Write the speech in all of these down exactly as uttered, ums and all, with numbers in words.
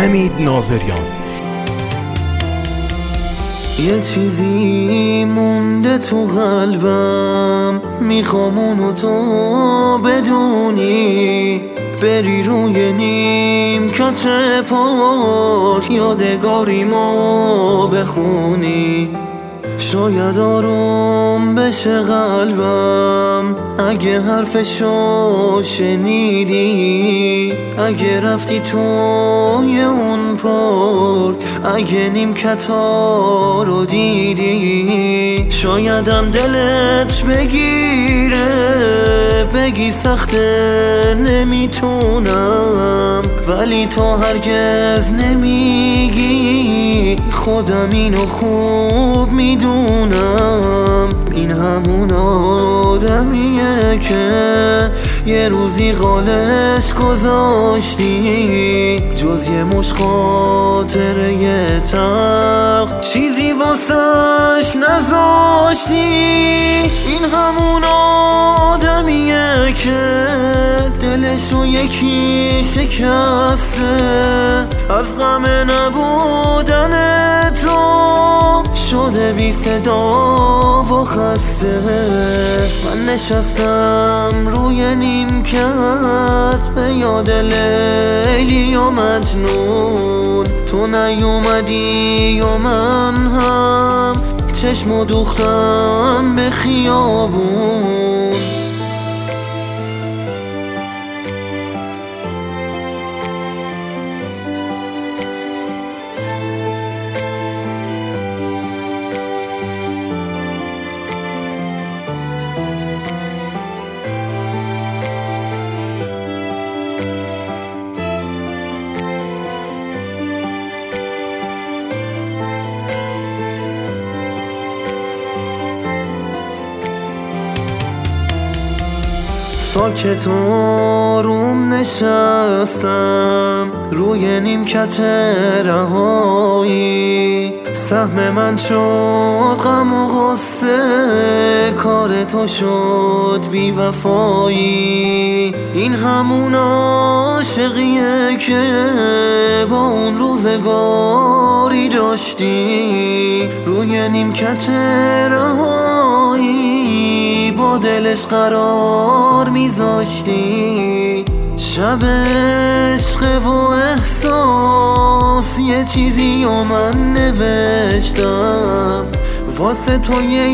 حمید ناظریان. یه چیزی مونده تو قلبم، میخوام اونو تو بدونی، بری روی نیمکت پاک یادگاریمو بخونی. شاید آروم بشه قلبم اگه حرفشو شنیدی، اگه رفتی توی اون پارک، اگه نیمکتا رو دیدی. شایدم دلت بگیره بگی سخته نمیتونم، ولی تو هرگز نمیگی خودم اینو خوب میدونم. این همون آدمیه که یه روزی قالش گذاشتی، جز یه مش خاطره یه تلخ چیزی واسش نذاشتی. این همون آدمیه که دلشو یکی شکسته از غم نبودن تو، شده بی صدا و خسته. من نشستم روی نیمکت به یاد لیلی و مجنون، تو نیومدی و من هم چشمو دوختم به خیابون. ساکت و آروم نشستم روی نیمکت رهایی، سهم من شد غم و غصه، کار تو شد بی وفایی. این همون عاشقیه که با اون روزگاری داشتی، روی نیمکت رهایی با دلش قرار میذاشتی. شب عشق و احساس یه چیزی و من نوشتم واسه تو یه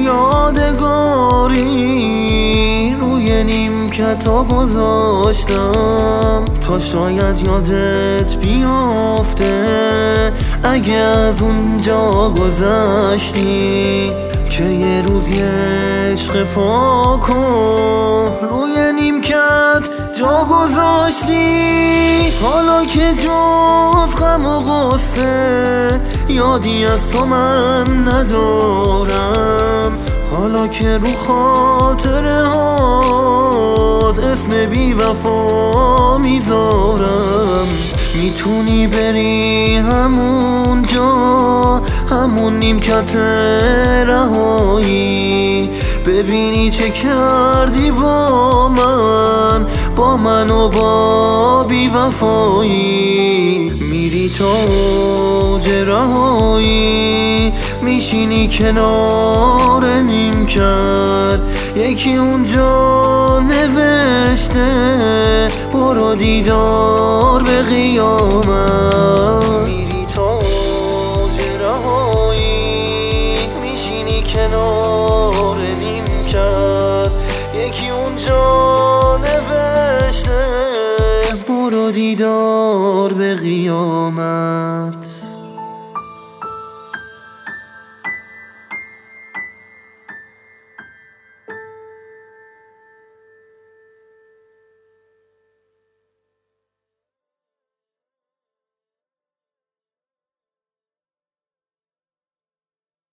یادگاری، روی نیمکتا گذاشتم تا شاید یادت بیافته اگه از اونجا گذشتی، که یه روز یه عشق پاک و روی نیمکت جا گذاشتی. حالا که جز غم و غصه یادی از تو من ندارم، حالا که رو خاطره هات اسم بی وفا میذارم، میتونی بری همون جا، همون نیمکت رهایی، ببینی چه کردی با من، با من و با بی وفایی. میری تا اوج رهایی، میشینی کنار نیمکت، یکی اونجا نوشته برو دیدار به قیامت. میری تا اوج رهایی، میشینی کنار نیمکت، یکی اونجا نوشته برو دیدار به قیامت.